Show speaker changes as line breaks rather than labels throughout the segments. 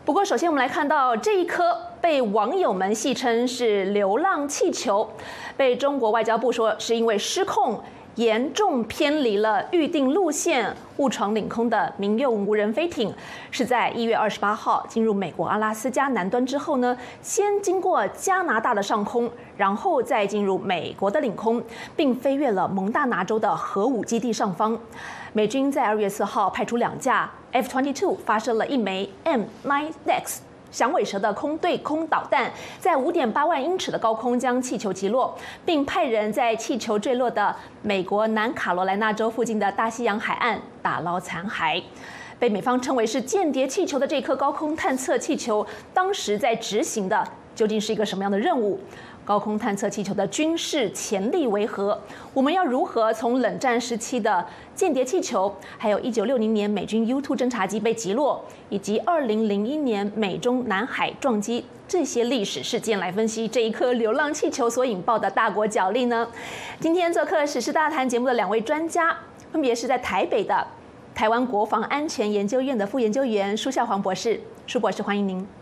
不过，首先我们来看到这一颗被网友们戏称是流浪气球，被中国外交部说是因为失控，严重偏离了预定路线，误闯领空的民用无人飞艇，是在1月28号进入美国阿拉斯加南端之后呢，先经过加拿大的上空，然后再进入美国的领空，并飞越了蒙大拿州的核武基地上方。美军在2月4号派出2架 F-22， 发射了1枚 M9X。响尾蛇的空对空导弹在5.8万英尺的高空将气球击落，并派人在气球坠落的美国南卡罗来纳州附近的大西洋海岸打捞残骸。被美方称为是间谍气球的这颗高空探测气球，当时在执行的究竟是一个什么样的任务？高空探测气球的军事潜力为何？我们要如何从冷战时期的间谍气球，还有1960年美军 U-2 侦察机被击落，以及2001年美中南海撞击这些历史事件来分析这一颗流浪气球所引爆的大国角力呢？今天做客时事大谈节目的2位专家，分别是在台北的台湾国防安全研究院的副研究员舒孝煌博士，舒博士欢迎您。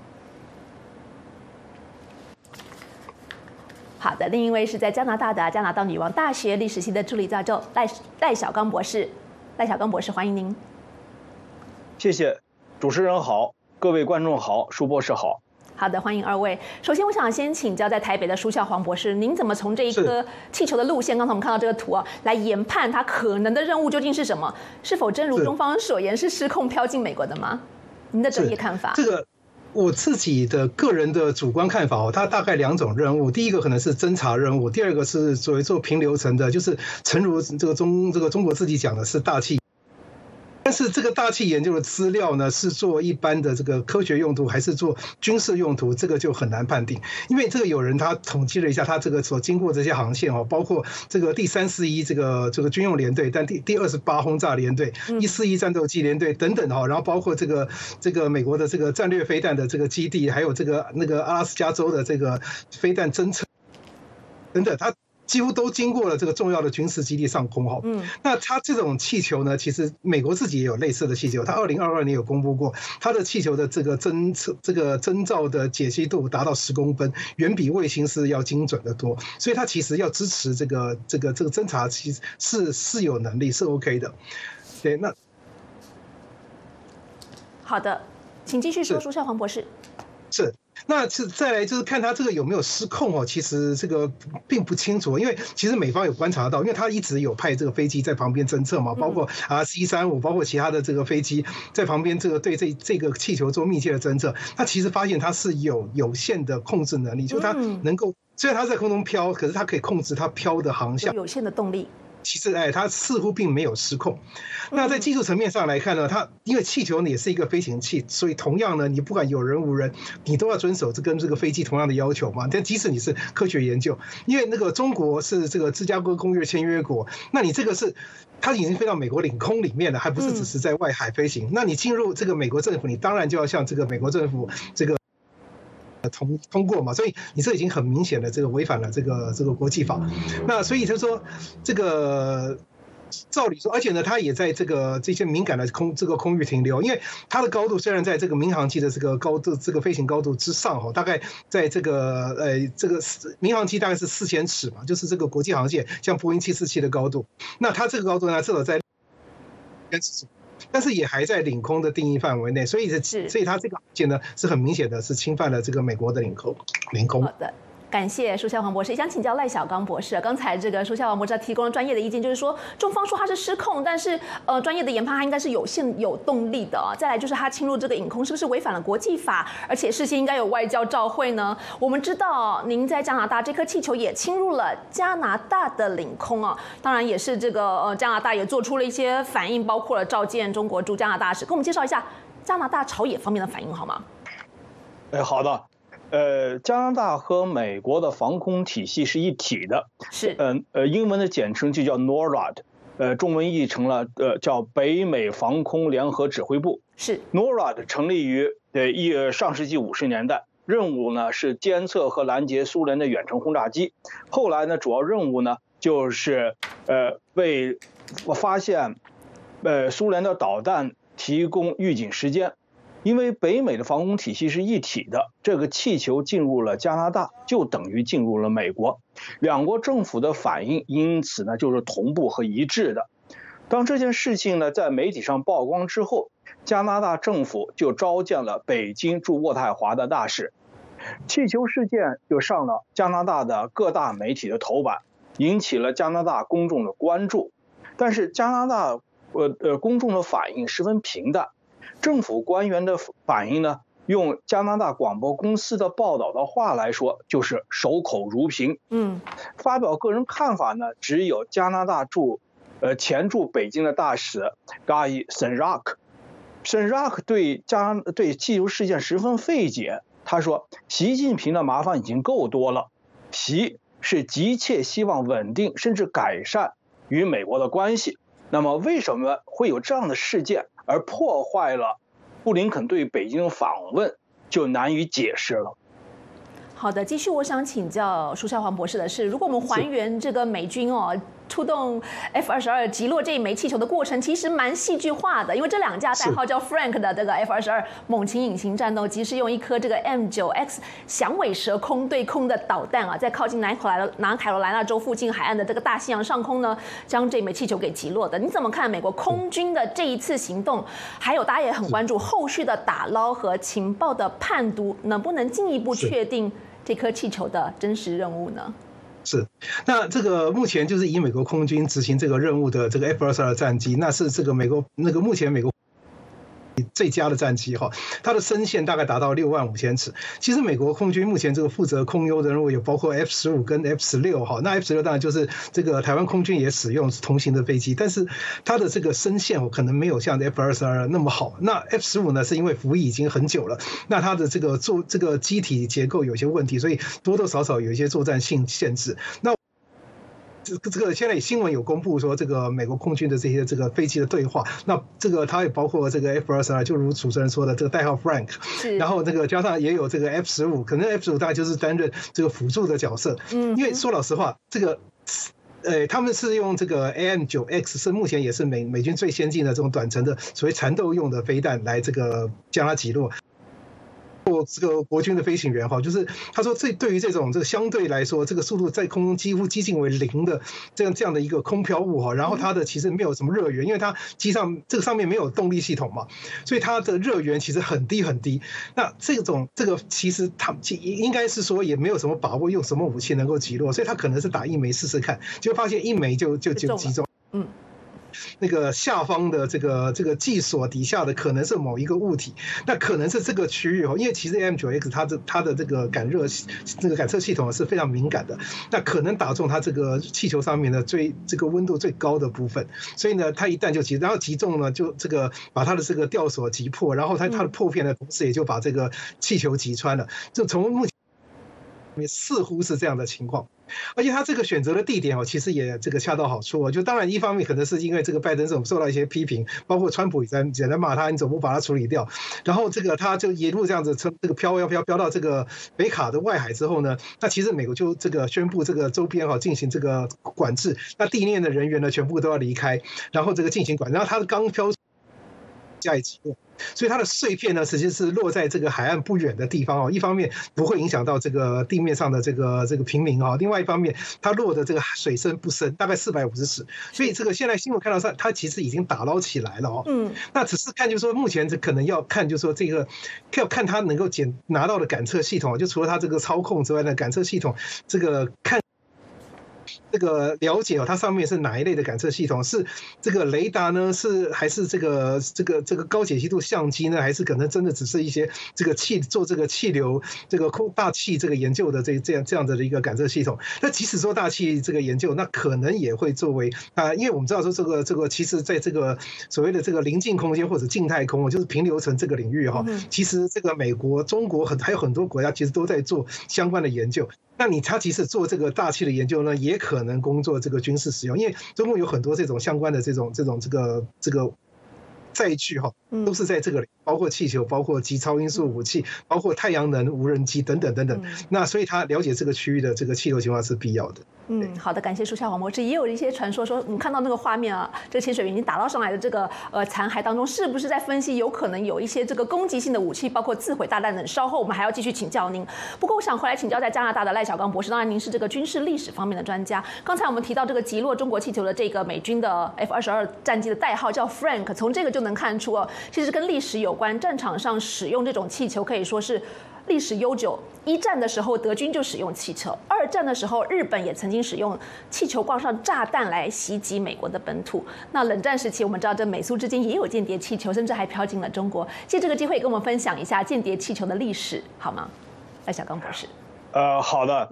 好的，另一位是在加拿大的加拿大女王大学历史系的助理教授赖小刚博士，赖小刚博士欢迎您。
谢谢，主持人好，各位观众好，舒博士好。
好的，欢迎二位。首先，我想先请教在台北的舒孝煌博士，您怎么从这一颗气球的路线，刚才我们看到这个图啊，来研判它可能的任务究竟是什么？是否真如中方所言是失控飘进美国的吗？您的专业看法？
这个。我自己的个人的主观看法它大概2种任务。第一个可能是侦查任务，第二个是所谓做平流层的，就是诚如这个中国自己讲的是大气。但是这个大气研究的资料呢，是做一般的这个科学用途，还是做军事用途，这个就很难判定。因为这个有人他统计了一下，他这个所经过这些航线包括这个第341这个军用联队，但第28轰炸联队、141战斗机联队等等然后包括这个美国的这个战略飞弹的这个基地，还有那个阿拉斯加州的这个飞弹侦测等等，它几乎都经过了这个重要的军事基地上空那它这种气球呢，其实美国自己也有类似的气球，它2022年有公布过，它的气球的这个征兆的解析度达到10公分，远比卫星是要精准的多，所以它其实要支持这个侦察，其实是有能力，是 OK 的。对，那
好的，请继续说，舒孝煌博士。
是。那再来就是看他这个有没有失控其实这个并不清楚，因为其实美方有观察到，因为他一直有派这个飞机在旁边侦测嘛，包括C-35，包括其他的这个飞机在旁边对这个气球做密切的侦测，他其实发现它是有限的控制能力，就是它能够虽然它在空中飘，可是它可以控制它飘的航向，
有限的动力。
其实它似乎并没有失控。那在技术层面上来看呢，它因为气球呢也是一个飞行器，所以同样呢，你不管有人无人，你都要遵守跟这个飞机同样的要求嘛。但即使你是科学研究，因为那个中国是这个芝加哥公约签约国，那你这个是它已经飞到美国领空里面了，还不是只是在外海飞行。那你进入这个美国政府，你当然就要向这个美国政府这个通过嘛，所以你这已经很明显的这个违反了这个国际法。那所以就是说这个照理说，而且呢，它也在这些敏感的空域停留，因为它的高度虽然在这个民航机的这个高度飞行高度之上大概在这个民航机大概是4000尺嘛，就是这个国际航线像波音747的高度，那它这个高度呢至少在但是也还在领空的定义范围内，所以它这个航线呢是很明显的是侵犯了这个美国的领空。
好的，感谢舒孝煌博士。也想请教赖小刚博士，刚才这个舒孝煌博士提供了专业的意见，就是说中方说它是失控，但是专业的研判它应该是有限有动力的再来就是它侵入这个领空是不是违反了国际法，而且事先应该有外交照会呢？我们知道您在加拿大这颗气球也侵入了加拿大的领空当然也是这个加拿大也做出了一些反应，包括了召见中国驻加拿大使。跟我们介绍一下加拿大朝野方面的反应好吗？
好的。加拿大和美国的防空体系是一体的，
是
英文的简称就叫 NORAD，中文译成了叫北美防空联合指挥部。
是
NORAD 成立于上世纪50年代，任务呢是监测和拦截苏联的远程轰炸机。后来呢，主要任务呢就是为发现苏联的导弹提供预警时间。 因为北美的防空体系是一体的，这个气球进入了加拿大，就等于进入了美国，两国政府的反应因此呢就是同步和一致的。当这件事情呢在媒体上曝光之后，加拿大政府就召见了北京驻渥太华的大使，气球事件就上了加拿大的各大媒体的头版，引起了加拿大公众的关注。但是加拿大公众的反应十分平淡，政府官员的反应呢，用加拿大广播公司的报道的话来说，就是守口如瓶。发表个人看法呢，只有加拿大前驻北京的大使 Guy Senrock。Senrock 对气球事件十分费解，他说：“习近平的麻烦已经够多了，习是急切希望稳定甚至改善与美国的关系。那么为什么会有这样的事件而破坏了布林肯对北京的访问，就难以解释了。”
好的，继续，我想请教舒孝煌博士的是，如果我们还原这个美军出动 F-22击落这一枚气球的过程，其实蛮戏剧化的，因为这两架代号叫 Frank 的这个 F-22猛禽隐形战斗机是用一颗这个 M9X 响尾蛇空对空的导弹在靠近南卡罗来纳州附近海岸的这个大西洋上空呢，将这枚气球给击落的。你怎么看美国空军的这一次行动？还有大家也很关注后续的打捞和情报的判读，能不能进一步确定这颗气球的真实任务呢？
是，那这个目前就是以美国空军执行这个任务的这个 F-22战机，那是这个目前美国最佳的战机它的深线大概达到65000尺。其实美国空军目前这个负责空优的任务有包括 F-15跟 F-16那 F-16当然就是这个台湾空军也使用同型的飞机，但是它的这个深线可能没有像 F-22那么好。那 F-15呢是因为服役已经很久了，那它的这个机体结构有些问题，所以多多少少有一些作战性限制。那这个现在新闻有公布说，这个美国空军的这些这个飞机的对话，那这个它也包括这个 F-22，就如主持人说的这个代号 Frank， 然后这个加上也有这个 F-15，可能 F-15大概就是担任这个辅助的角色。因为说老实话，这个他们是用这个 AM9X， 是目前也是美军最先进的这种短程的所谓缠斗用的飞弹来这个将它击落。这个国军的飞行员就是他说，对于这个相对来说，这个速度在空中几乎接近为0的这样的一个空飘物然后它的其实没有什么热源，因为它机上这个上面没有动力系统嘛，所以它的热源其实很低很低。那这个其实它应该是说也没有什么把握用什么武器能够击落，所以他可能是打1枚试试看，就发现1枚就击中。那个下方的这个系锁底下的可能是某一个物体，那可能是这个区域因为其实 M9X 它的这个感测系统是非常敏感的，那可能打中它这个气球上面的这个温度最高的部分，所以呢，它一旦就然后击中呢，就这个把它的这个吊索击破，然后它的破片的同时也就把这个气球击穿了，就从目前似乎是这样的情况。而且他这个选择的地点其实也这个恰到好处就当然一方面可能是因为这个拜登政府受到一些批评，包括川普也在骂他，你怎么不把它处理掉？然后这个他就一路这样子这个飘到这个北卡的外海之后呢，那其实美国就这个宣布这个周边进行这个管制，那地面的人员呢全部都要离开，然后这个进行管制，然后他刚飘加以击落，所以它的碎片呢，实际是落在这个海岸不远的地方一方面不会影响到这个地面上的这个平民另外一方面它落的这个水深不深，大概450尺，所以这个现在新闻看到上，它其实已经打捞起来了那只是看就是说目前可能要看就是说这个要看它能够拿到的感测系统，就除了它这个操控之外的感测系统，这个看。这个了解它上面是哪一类的感测系统？是这个雷达呢？还是这个高解析度相机呢？还是可能真的只是一些这个做这个气流这个大气这个研究的这样的一个感测系统？那即使做大气这个研究，那可能也会作为因为我们知道说这个其实在这个所谓的这个临近空间或者静态空就是平流层这个领域其实这个美国、中国还有很多国家其实都在做相关的研究。那它即使做这个大气的研究呢，也可能工作这个军事使用，因为中共有很多这种相关的这个载具都是在这个里，包括气球，包括极超音速武器，包括太阳能无人机等等等等。那所以他了解这个区域的这个气流情况是必要的。
好的，感谢舒夏黄博士。也有一些传说说，我们看到那个画面啊，这个潜水员已经打捞上来的这个残骸当中，是不是在分析有可能有一些这个攻击性的武器，包括自毁大弹等？稍后我们还要继续请教您。不过我想回来请教在加拿大的赖小刚博士，当然您是这个军事历史方面的专家。刚才我们提到这个击落中国气球的这个美军的 F-22战机的代号叫 Frank， 从这个就能看出其实跟历史有关，战场上使用这种气球可以说是历史悠久。1战的时候，德军就使用气球；2战的时候，日本也曾经使用气球挂上炸弹来袭击美国的本土。那冷战时期，我们知道这美苏之间也有间谍气球，甚至还飘进了中国。借这个机会跟我们分享一下间谍气球的历史，好吗？赖小刚博士。
好的。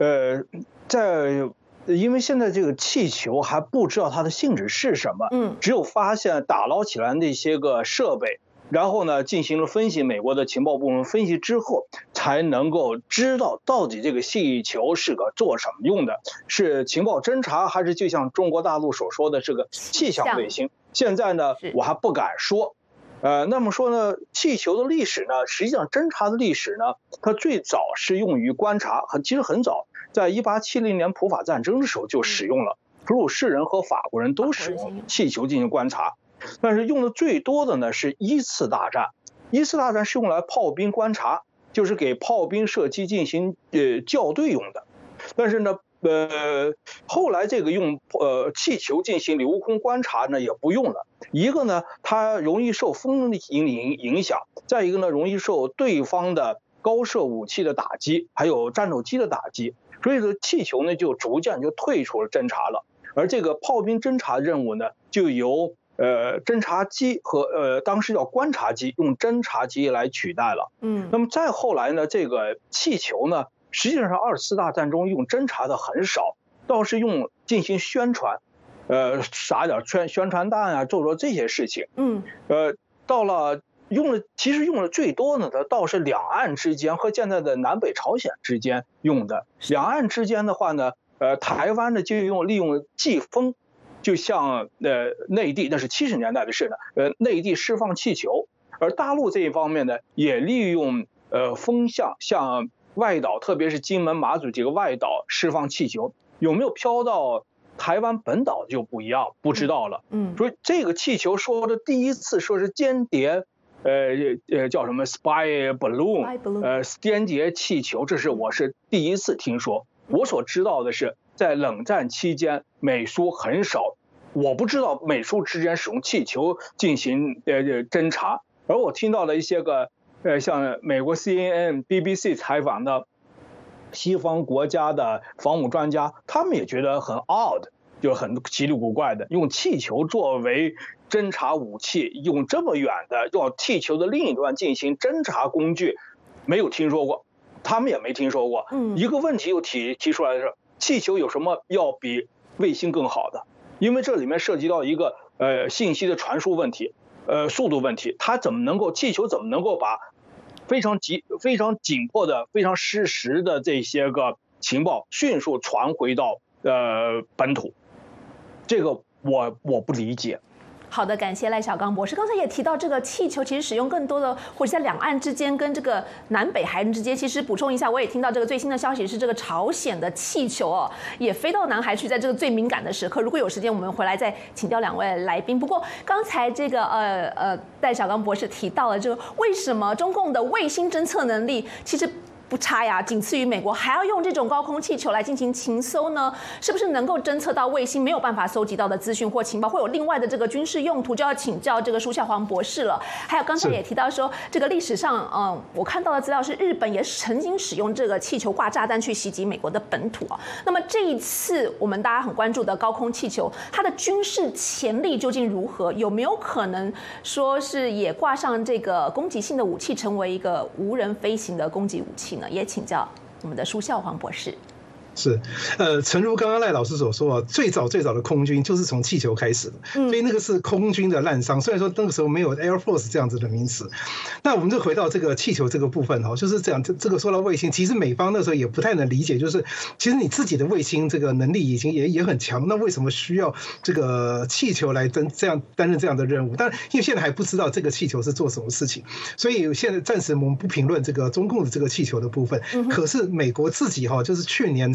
因为现在这个气球还不知道它的性质是什么，只有发现打捞起来那些个设备。然后呢，进行了分析，美国的情报部门分析之后，才能够知道到底这个气球是个做什么用的，是情报侦察，还是就像中国大陆所说的这个气象卫星？现在呢，我还不敢说。那么说呢，气球的历史呢，实际上侦察的历史呢，它最早是用于观察，其实很早，在1870年普法战争的时候就使用了，普鲁士人和法国人都使用气球进行观察。但是用的最多的呢是1次大战，1次大战是用来炮兵观察，就是给炮兵射击进行校对用的。但是呢，后来这个用气球进行留空观察呢也不用了。一个呢，它容易受风的影响；再一个呢，容易受对方的高射武器的打击，还有战斗机的打击。所以说，气球呢就逐渐就退出了侦察了。而这个炮兵侦察任务呢，就由侦察机和当时叫观察机，用侦察机来取代了。那么再后来呢，这个气球呢，实际上2次大战中用侦察的很少，倒是用进行宣传，撒点宣传弹啊，做这些事情。到了其实用的最多的倒是两岸之间和现在的南北朝鲜之间用的。两岸之间的话呢，台湾呢就利用季风。就像内地，那是70年代的事呢。内地释放气球，而大陆这一方面呢，也利用风向向外岛，特别是金门、马祖几个外岛释放气球，有没有飘到台湾本岛就不一样，不知道了。所以这个气球说的第一次说是间谍，叫什么 spy balloon， 间谍气球，这是我是第一次听说。我所知道的是，在冷战期间，美苏很少，我不知道美苏之间使用气球进行侦察，而我听到了一些个像美国 CNN、BBC 采访的西方国家的防务专家，他们也觉得很 odd， 就很奇里古怪的，用气球作为侦察武器，用这么远的用气球的另一端进行侦察工具，没有听说过。他们也没听说过。一个问题又提出来的是，气球有什么要比卫星更好的？因为这里面涉及到一个信息的传输问题，速度问题。它气球怎么能够把非常紧迫的、非常实时的这些个情报迅速传回到本土？这个我不理解。
好的，感谢赖小刚博士。刚才也提到这个气球，其实使用更多的，或者在两岸之间跟这个南北韩之间。其实补充一下，我也听到这个最新的消息是，这个朝鲜的气球也飞到南海去，在这个最敏感的时刻。如果有时间，我们回来再请教两位来宾。不过刚才这个赖小刚博士提到了这个，为什么中共的卫星侦测能力其实不差呀，仅次于美国，还要用这种高空气球来进行情搜呢？是不是能够侦测到卫星没有办法搜集到的资讯或情报？会有另外的这个军事用途？就要请教这个舒夏黄博士了。还有刚才也提到说，这个历史上，我看到的资料是日本也曾经使用这个气球挂炸弹去袭击美国的本土啊。那么这一次我们大家很关注的高空气球，它的军事潜力究竟如何？有没有可能说是也挂上这个攻击性的武器，成为一个无人飞行的攻击武器？也请教我们的舒夏黄博士。
是，诚如刚刚赖老师所说最早的空军就是从气球开始的，所以那个是空军的滥觞。虽然说那个时候没有 Air Force 这样子的名词，那我们就回到这个气球这个部分就是这样。这个说到卫星，其实美方那时候也不太能理解，就是其实你自己的卫星这个能力已经也很强，那为什么需要这个气球来担任这样的任务？但因为现在还不知道这个气球是做什么事情，所以现在暂时我们不评论这个中共的这个气球的部分。可是美国自己就是去年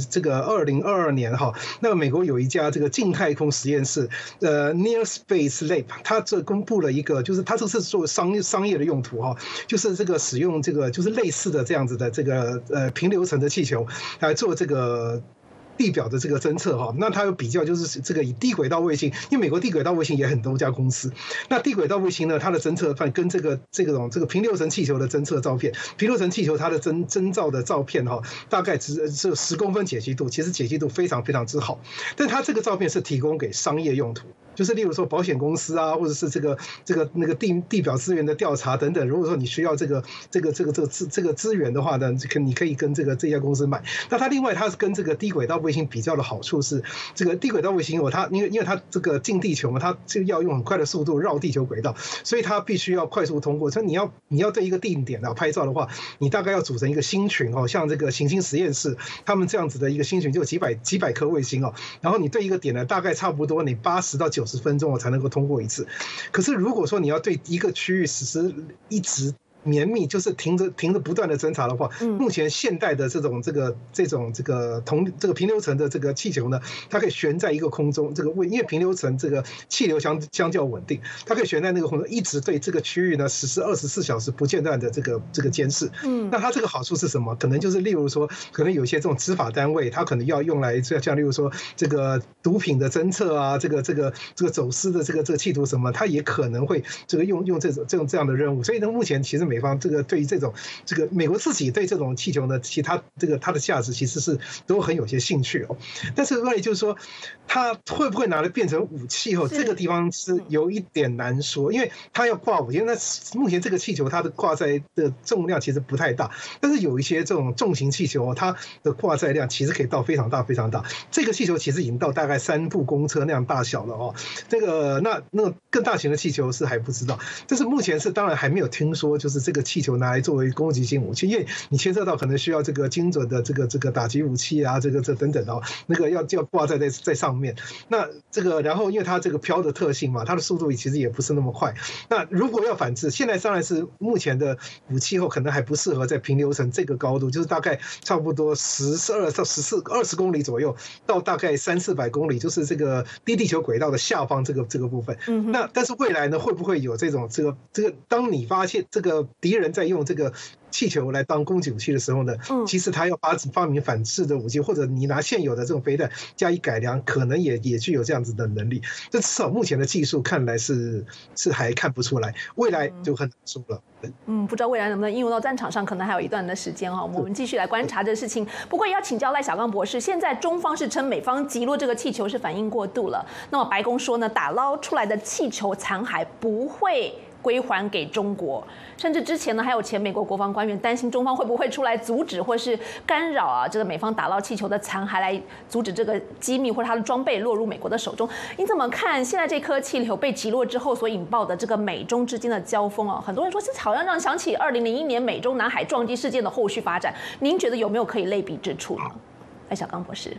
这个2022年哈，那美国有一家这个近太空实验室，Near Space Lab， 它这公布了一个，就是它这是做商业的用途哈，就是这个使用这个就是类似的这样子的这个平流层的气球来做这个地表的这个侦测哈，那它有比较就是这个以低轨道卫星，因为美国低轨道卫星也很多家公司，那低轨道卫星呢，它的侦测跟这个平流层气球的侦测照片，平流层气球它的征兆的照片哈，大概只10公分解析度，其实解析度非常非常之好，但它这个照片是提供给商业用途。就是例如说保险公司啊，或者是那个地表资源的调查等等。如果说你需要这个资源的话呢，你可以跟这家公司买。那它另外它跟这个低轨道卫星比较的好处是，这个低轨道卫星因为它这个近地球嘛，它就要用很快的速度绕地球轨道，所以它必须要快速通过。所以你要对一个定点啊拍照的话，你大概要组成一个星群哦，像这个行星实验室他们这样子的一个星群就几百颗卫星哦，然后你对一个点呢，大概差不多你80到90分钟才能够通过一次。可是如果说你要对一个区域实施一直绵密，就是停着不断的侦查的话，目前现代的这种平流层的这个气球呢，它可以悬在一个空中，因为平流层这个气流相较稳定，它可以悬在那个空中，一直对这个区域呢实施24小时不间断的这个监视。那它这个好处是什么？可能就是例如说，可能有些这种执法单位，它可能要用来像例如说这个毒品的侦测啊，这个走私的这个企图什么，它也可能会用这样的任务。所以呢，目前其实美方对于这个美国自己对这种气球呢，其他它的价值其实是都很有些兴趣哦。但是问题就是说，它会不会拿来变成武器哦？这个地方是有一点难说，因为它要挂武器。那目前这个气球它的挂载的重量其实不太大，但是有一些这种重型气球，它的挂载量其实可以到非常大非常大。这个气球其实已经到大概3部公车那样大小了哦。那个更大型的气球是还不知道，但是目前是当然还没有听说就是这个气球拿来作为攻击性武器，因为你牵涉到可能需要这个精准的这个打击武器啊，这等等哦，那个要挂在上面。那然后因为它这个飘的特性嘛，它的速度其实也不是那么快。那如果要反制，现在当然是目前的武器后可能还不适合在平流层这个高度，就是大概差不多12到20公里左右，到大概300-400公里，就是这个低地球轨道的下方这个部分。那但是未来呢，会不会有这种当你发现这个敌人在用这个气球来当攻击武器的时候呢，其实他要发明反制的武器，或者你拿现有的这种飞弹加以改良，可能也具有这样子的能力。这至少目前的技术看来是还看不出来，未来就很难说了。
不知道未来能不能应用到战场上，可能还有一段的时间哈。我们继续来观察这事情。不过也要请教赖小刚博士，现在中方是称美方击落这个气球是反应过度了。那么白宫说呢，打捞出来的气球残骸不会归还给中国，甚至之前呢还有前美国国防官员担心中方会不会出来阻止或是干扰这个美方打捞气球的残骸，来阻止这个机密或者它的装备落入美国的手中。你怎么看现在这颗气球被击落之后所引爆的这个美中之间的交锋啊？很多人说这好像让人想起2001年美中南海撞击事件的后续发展，您觉得有没有可以类比之处呢？赖小刚博士，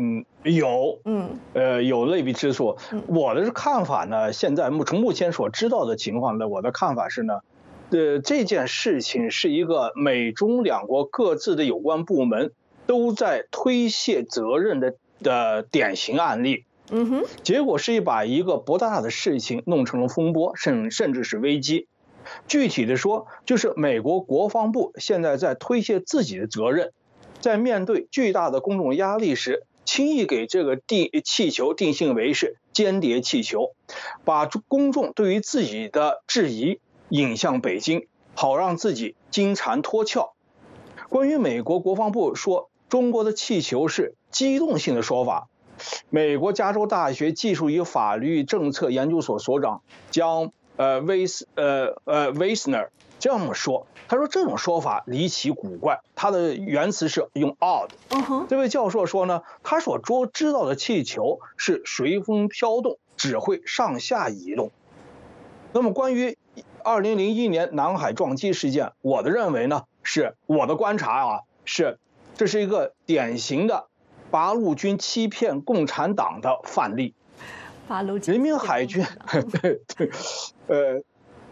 有类比之处。我的看法呢，现在从目前所知道的情况呢，我的看法是呢，这件事情是一个美中两国各自的有关部门都在推卸责任的典型案例。结果是把一个不大的事情弄成了风波，甚至是危机。具体的说，就是美国国防部现在在推卸自己的责任。在面对巨大的公众压力时，轻易给这个气球定性为是间谍气球，把公众对于自己的质疑引向北京，好让自己金蝉脱壳。关于美国国防部说中国的气球是机动性的说法，美国加州大学技术与法律政策研究所所长将Weisner这么说，他说这种说法离奇古怪，他的原词是用 odd。这位教授说呢，他所知道的气球是随风飘动，只会上下移动。那么关于2001年南海撞击事件，我的认为呢，是我的观察是这是一个典型的八路军欺骗共产党的范例。
八路军，
人民海军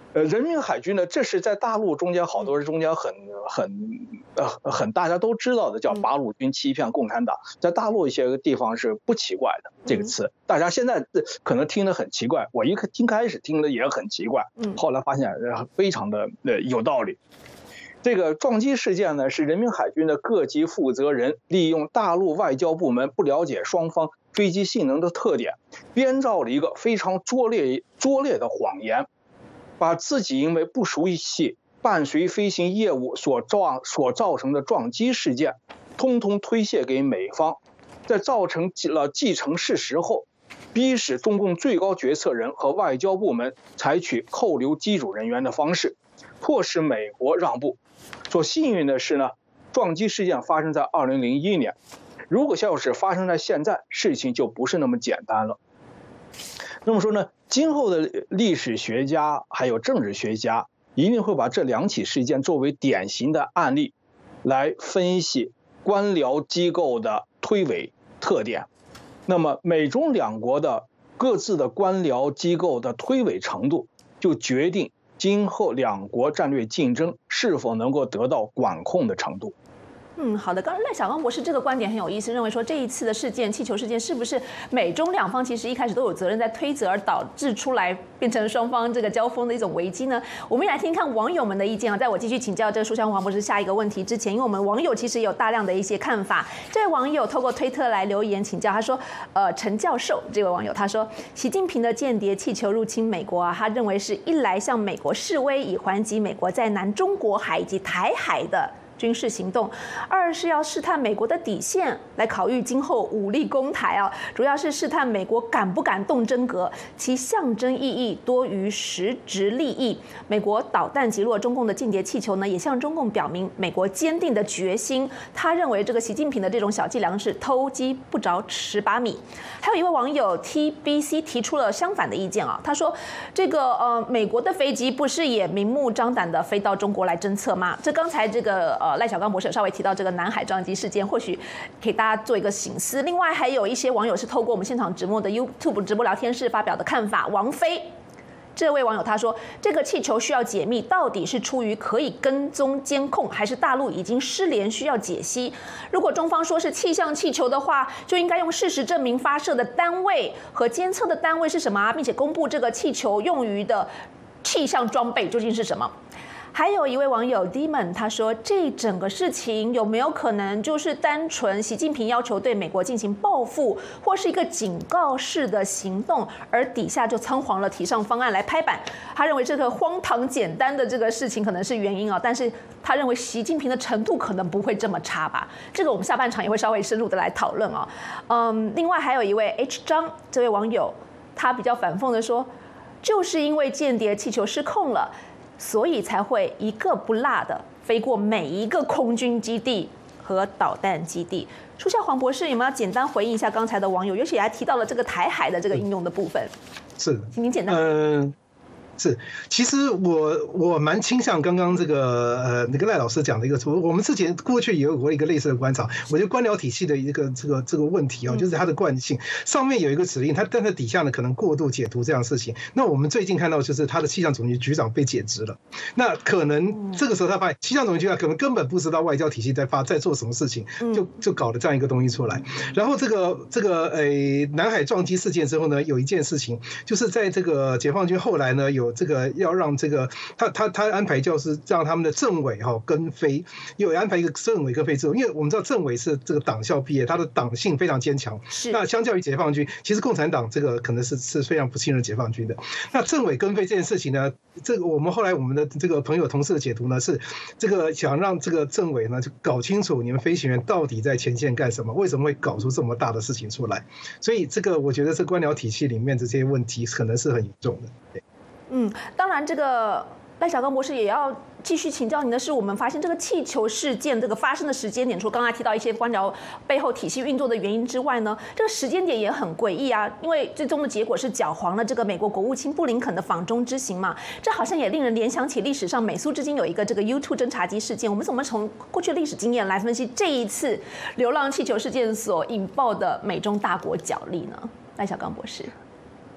人民海军呢，这是在大陆中间好多人中间很大家都知道的，叫八路军欺骗共产党，在大陆一些地方是不奇怪的这个词，大家现在可能听得很奇怪，我开始听的也很奇怪，后来发现非常的有道理。这个撞击事件呢，是人民海军的各级负责人利用大陆外交部门不了解双方飞机性能的特点，编造了一个非常拙劣的谎言，把自己因为不熟悉伴随飞行业务所造成的撞击事件，通通推卸给美方，在造成了既成事实后，逼使中共最高决策人和外交部门采取扣留机组人员的方式，迫使美国让步。所幸运的是呢，撞击事件发生在2001年，如果要是发生在现在，事情就不是那么简单了。那么说呢，今后的历史学家还有政治学家一定会把这2起事件作为典型的案例，来分析官僚机构的推诿特点。那么美中两国的各自的官僚机构的推诿程度，就决定今后两国战略竞争是否能够得到管控的程度。
好的。刚刚赖小刚博士这个观点很有意思，认为说这一次的事件，气球事件，是不是美中两方其实一开始都有责任在推责，而导致出来变成双方这个交锋的一种危机呢？我们也来听看网友们的意见啊。在我继续请教这个书香黄博士下一个问题之前，因为我们网友其实有大量的一些看法。这位网友透过推特来留言请教，他说，陈教授这位网友他说，习近平的间谍气球入侵美国啊，他认为是一来向美国示威，以还击美国在南中国海以及台海的军事行动；二是要试探美国的底线，来考虑今后武力攻台啊，主要是试探美国敢不敢动真格，其象征意义多于实质利益。美国导弹击落中共的间谍气球呢，也向中共表明美国坚定的决心。他认为这个习近平的这种小伎俩是偷鸡不着蚀把米。还有一位网友 TBC 提出了相反的意见啊，他说这个美国的飞机不是也明目张胆的飞到中国来侦测吗？这刚才这个赖小刚博士有稍微提到这个南海撞击事件，或许给大家做一个省思。另外还有一些网友是透过我们现场直播的 YouTube 直播聊天室发表的看法。王菲这位网友他说，这个气球需要解密，到底是出于可以跟踪监控，还是大陆已经失联需要解析？如果中方说是气象气球的话，就应该用事实证明发射的单位和监测的单位是什么，并且公布这个气球用于的气象装备究竟是什么。还有一位网友 Demon 他说，这整个事情有没有可能就是单纯习近平要求对美国进行报复，或是一个警告式的行动，而底下就仓皇了提上方案来拍板？他认为这个荒唐简单的这个事情可能是原因啊，但是他认为习近平的程度可能不会这么差吧。这个我们下半场也会稍微深入的来讨论啊。另外还有一位 H 张这位网友，他比较反讽的说，就是因为间谍气球失控了，所以才会一个不落的飞过每一个空军基地和导弹基地。书香黄博士有没有简单回应一下刚才的网友，尤其还提到了这个台海的这个应用的部分？
是，
请您简单。
是，其实我蛮倾向刚刚这个那个赖老师讲的一个，我们之前过去也有过一个类似的观察。我觉得官僚体系的一个这个问题啊，就是它的惯性，上面有一个指令，但它底下呢可能过度解读这样的事情。那我们最近看到就是他的气象总局局长被解职了，那可能这个时候他发现气象总局局长可能根本不知道外交体系在做什么事情，就搞了这样一个东西出来。然后这个南海撞击事件之后呢，有一件事情就是在这个解放军后来呢有这个要让这个他安排就是让他们的政委跟飞，又安排一个政委跟飞制度，因为我们知道政委是这个党校毕业，他的党性非常坚强。那相较于解放军，其实共产党这个可能是非常不信任解放军的。那政委跟飞这件事情呢，这个我们后来我们的这个朋友同事的解读呢是这个想让这个政委呢就搞清楚你们飞行员到底在前线干什么，为什么会搞出这么大的事情出来。所以这个我觉得这官僚体系里面的这些问题可能是很严重的。对。
当然，这个赖小刚博士也要继续请教您的是，我们发现这个气球事件这个发生的时间点，除了刚才提到一些官僚背后体系运作的原因之外呢，这个时间点也很诡异啊，因为最终的结果是搅黄了这个美国国务卿布林肯的访中之行嘛，这好像也令人联想起历史上美苏之间有一个这个 U2 侦察机事件。我们怎么从过去的历史经验来分析这一次流浪气球事件所引爆的美中大国角力呢？赖小刚博士。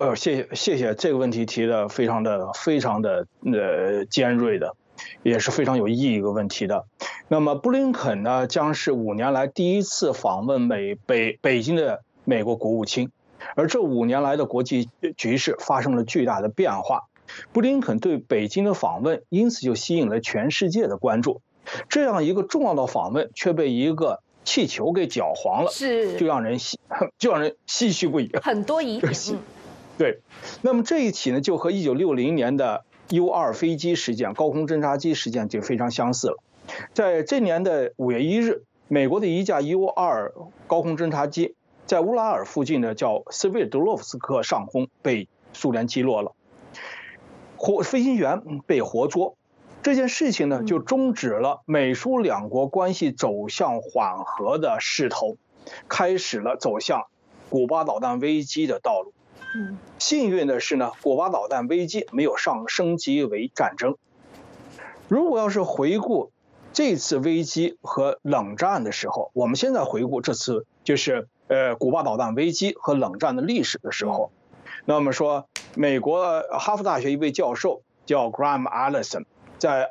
谢谢，这个问题提的非常的尖锐的，也是非常有意义一个问题的。那么布林肯呢，将是5年来第一次访问北京的美国国务卿，而这5年来的国际局势发生了巨大的变化。布林肯对北京的访问，因此就吸引了全世界的关注。这样一个重要的访问，却被一个气球给搅黄了，就让人唏嘘不已，
很多疑点。
对，那么这一起呢，就和1960年的 U2 飞机事件、高空侦察机事件就非常相似了。在这年的5月1日，美国的一架 U2 高空侦察机在乌拉尔附近的叫斯维德洛夫斯克上空被苏联击落了，飞行员被活捉。这件事情呢，就终止了美苏两国关系走向缓和的势头，开始了走向古巴导弹危机的道路。幸运的是呢，古巴导弹危机没有升级为战争。如果要是回顾这次危机和冷战的时候，我们现在回顾这次就是古巴导弹危机和冷战的历史的时候，那么说美国哈佛大学一位教授叫 Graham Allison， 在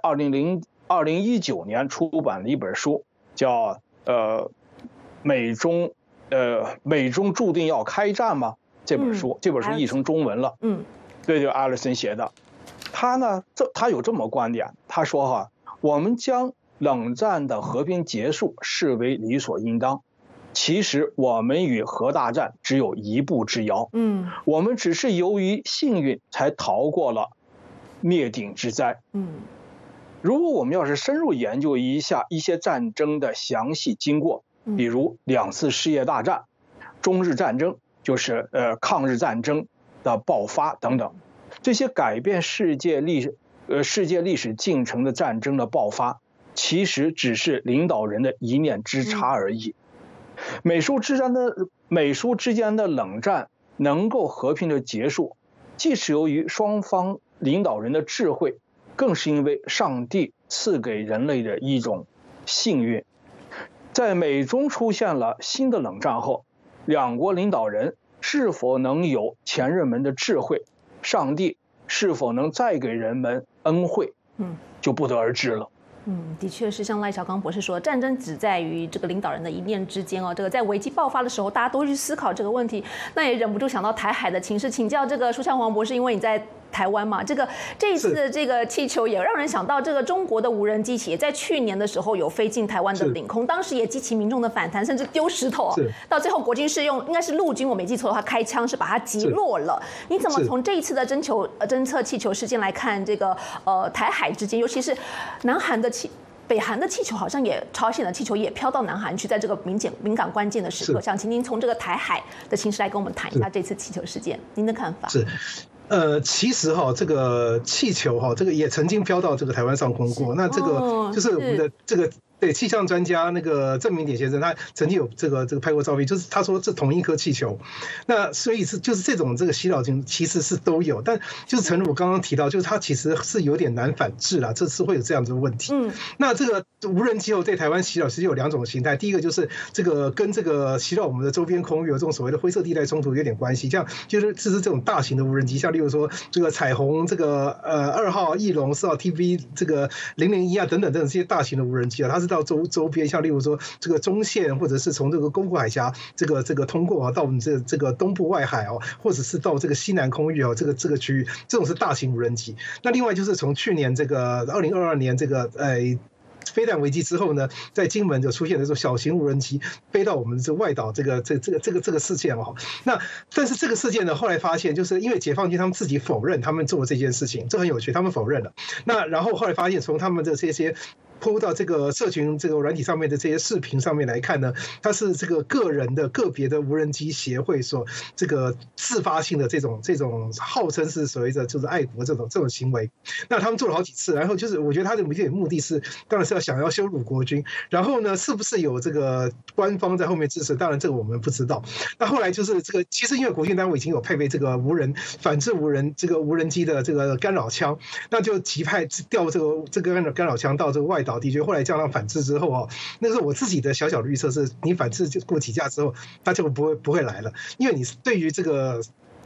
2019年出版了一本书，叫美中注定要开战吗？这本书译成中文了。对，就艾利森写的。他有这么观点，他说我们将冷战的和平结束视为理所应当。其实我们与核大战只有一步之遥。我们只是由于幸运才逃过了灭顶之灾。如果我们要是深入研究一下一些战争的详细经过，比如2次世界大战、中日战争，就是抗日战争的爆发等等，这些改变世界历史进程的战争的爆发，其实只是领导人的一念之差而已。美苏之间的冷战能够和平的结束，既是由于双方领导人的智慧，更是因为上帝赐给人类的一种幸运。在美中出现了新的冷战后，两国领导人是否能有前人们的智慧，上帝是否能再给人们恩惠，就不得而知了。
的确是像赖小刚博士说，战争只在于这个领导人的一念之间哦。这个在危机爆发的时候，大家都去思考这个问题，那也忍不住想到台海的情势，请教这个舒昌煌博士，因为你在台湾嘛，这一次的这个气球也让人想到，这个中国的无人机也在去年的时候有飞进台湾的领空，当时也激起民众的反弹，甚至丢石头，到最后国军是用应该是陆军，我没记错的话，开枪是把它击落了。你怎么从这一次的侦测气球事件来看这个台海之间，尤其是南韩的北韩的气球好像也，朝鲜的气球也飘到南韩去，在这个敏感关键的时刻，想请您从这个台海的情势来跟我们谈一下这次气球事件，您的看法？
其实这个气球这个也曾经飘到这个台湾上空过。那这个就是我们的这个对气象专家那个郑明典先生，他曾经有这个拍过照片，就是他说这同一颗气球。那所以就是这种这个洗脑经其实是都有，但就是诚如我刚刚提到，就是它其实是有点难反制啦，这次会有这样子的问题。那这个无人机对台湾洗脑其实有2种形态，第一个就是这个跟这个洗脑我们的周边空域有这种所谓的灰色地带冲突有点关系，像就是这种大型的无人机，像例如说这个彩虹这个2号翼龙4号 TV 这个001啊等等这些大型的无人机它是到周边，像例如说这个中线，或者是从这个宫古海峡这个通过到我们这个东部外海或者是到这个西南空域这个区域，这种是大型无人机。那另外就是从去年这个2022年这个飞弹危机之后呢，在金门就出现了这种小型无人机飞到我们这外岛这个事件那但是这个事件呢，后来发现就是因为解放军他们自己否认他们做这件事情，这很有趣，他们否认了。那然后后来发现从他们的这些PO到这个社群这个软体上面的这些视频上面来看呢，它是这个个别的无人机协会所这个自发性的这种号称是所谓的就是爱国这种行为。那他们做了好几次，然后就是我觉得他的目的是当然是要想要羞辱国军，然后呢是不是有这个官方在后面支持，当然这个我们不知道。那后来就是这个其实因为国军单位已经有配备这个反制无人机的这个干扰枪，那就急派调这个干扰枪到这个外岛地区，后来加上反制之后那是我自己的小小的预测是，你反制过几架之后，它就不会来了，因为你对于这个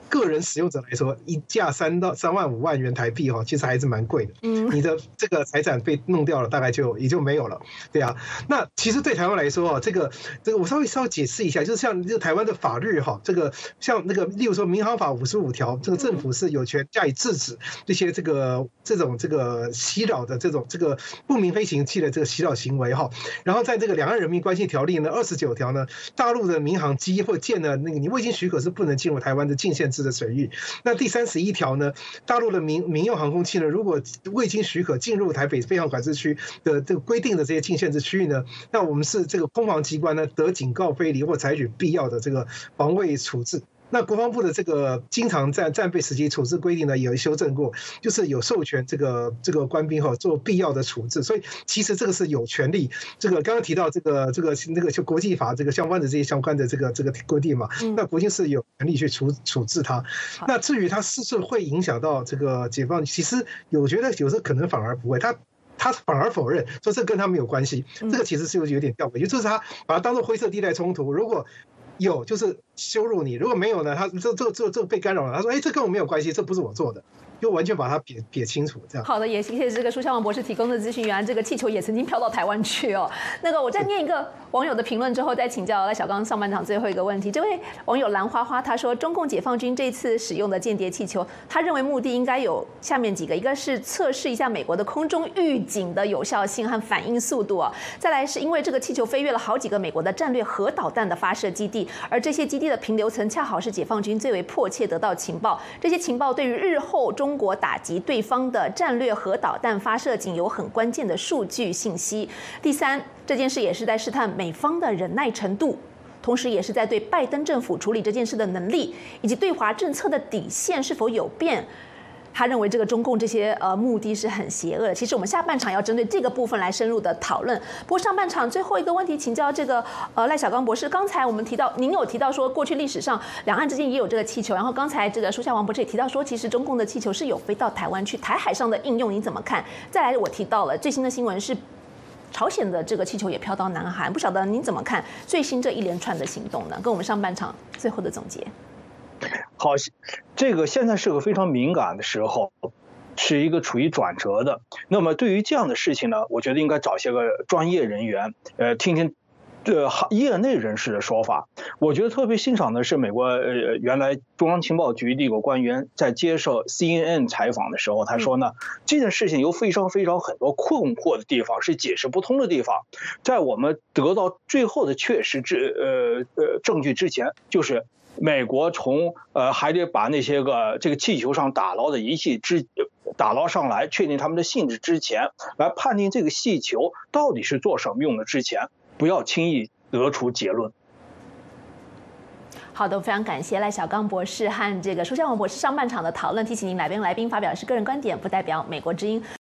个人使用者来说，一架3万5万元台币其实还是蛮贵的。你的这个财产被弄掉了，大概也就没有了，对啊。那其实对台湾来说这个我稍微解释一下，就是像这个台湾的法律这个像那个例如说民航法55条，这个政府是有权加以制止这些这种袭扰的这个不明飞行器的这个袭扰行为然后在这个两岸人民关系条例呢29条呢，大陆的民航机或舰呢，你未经许可是不能进入台湾的境限制的水域。那第31条呢，大陆的民用航空器呢，如果未经许可进入台北飞航管制区的这个规定的这些境限制区域呢，那我们是这个空防机关呢得警告飞离或采取必要的这个防卫处置。那国防部的这个经常战备时期处置规定呢，也有修正过，就是有授权这个官兵做必要的处置，所以其实这个是有权利。这个刚刚提到那个就国际法这个相关的这些相关的这个规定嘛，那国军是有权利去处置它。那至于它是不是会影响到这个解放，其实我觉得有时候可能反而不会，他反而否认说这跟他没有关系，这个其实是有点吊诡，就是他把它当作灰色地带冲突，如果有就是羞辱你，如果没有呢，他这被干扰了，他说这跟我没有关系，这不是我做的，就完全把它撇清楚这样。
好的，也谢谢这个苏孝煌博士提供的资讯。原来这个气球也曾经飘到台湾去哦。那个我再念一个网友的评论之后，再请教赖小刚上半场最后一个问题。这位网友蓝花花他说，中共解放军这次使用的间谍气球，他认为目的应该有下面几个：一个是测试一下美国的空中预警的有效性和反应速度再来是因为这个气球飞越了好几个美国的战略核导弹的发射基地，而这些基地的平流层恰好是解放军最为迫切得到情报，这些情报对于日后中国打击对方的战略核导弹发射井有很关键的数据信息。第三，这件事也是在试探美方的忍耐程度，同时也是在对拜登政府处理这件事的能力以及对华政策的底线是否有变。他认为这个中共这些目的是很邪恶的。其实我们下半场要针对这个部分来深入的讨论。不过上半场最后一个问题，请教这个赖小刚博士。刚才我们提到，您有提到说过去历史上两岸之间也有这个气球，然后刚才这个苏孝煌博士也提到说，其实中共的气球是有飞到台湾去，台海上的应用你怎么看？再来，我提到了最新的新闻是朝鲜的这个气球也飘到南韩，不晓得您怎么看最新这一连串的行动呢？跟我们上半场最后的总结。
好，这个现在是个非常敏感的时候，是一个处于转折的。那么对于这样的事情呢，我觉得应该找些个专业人员，听听业内人士的说法。我觉得特别欣赏的是美国原来中央情报局的一个官员在接受 CNN 采访的时候，他说呢，这件事情有非常很多困惑的地方，是解释不通的地方。在我们得到最后的确实证据之前，就是美国还得把那些这个气球上打捞的仪器打捞上来，确定它们的性质之前，来判定这个气球到底是做什么用的之前，不要轻易得出结论。
好的，非常感谢赖小刚博士和这个苏孝煌博士上半场的讨论。提醒您，来宾发表的是个人观点，不代表美国之音。